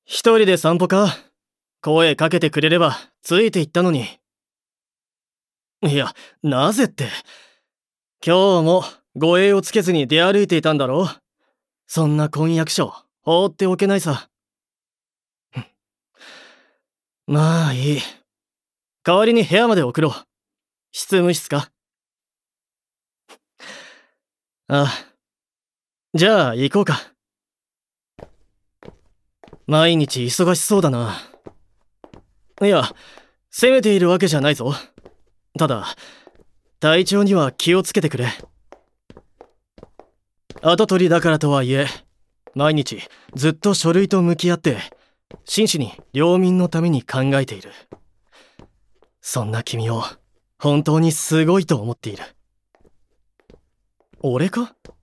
一人で散歩か？声かけてくれればついて行ったのに。いや、なぜって。今日も護衛をつけずに出歩いていたんだろ？そんな婚約者を放っておけないさ。まあいい。代わりに部屋まで送ろう。執務室か？ああ。じゃあ行こうか。毎日忙しそうだな。いや、責めているわけじゃないぞ。ただ、体調には気をつけてくれ。跡取りだからとはいえ、毎日ずっと書類と向き合って、真摯に領民のために考えている。そんな君を本当にすごいと思っている。俺か？